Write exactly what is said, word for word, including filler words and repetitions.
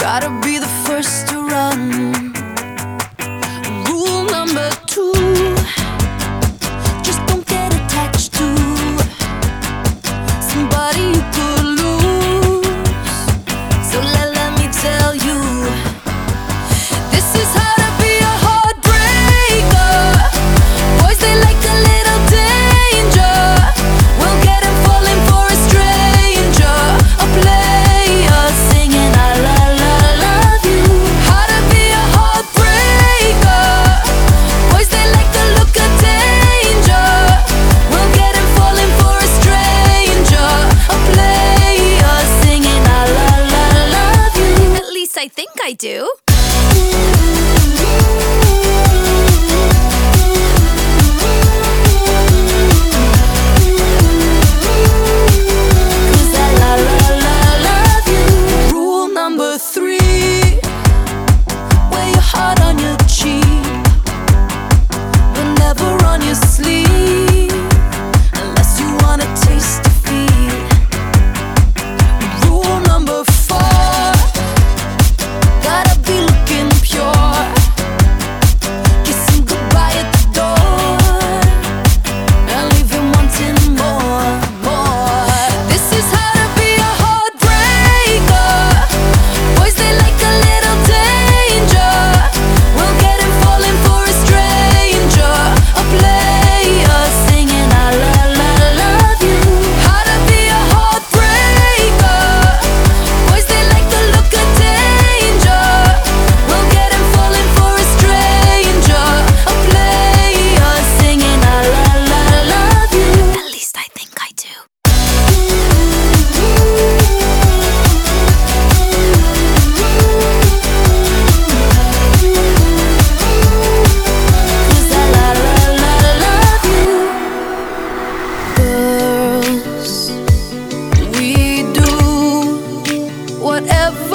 Gotta be the first to run. Rule number two, just don't get attached to somebody you could lose. So let, let me tell you, this is how to be a heartbreaker. Boys, they like a little danger. We'll get 'em falling for a stranger, a player singing I la la love you. How to be a heartbreaker. Boys, they like the look of danger. We'll get 'em falling for a stranger, a player singing I la la love you. At least I think I do. Whatever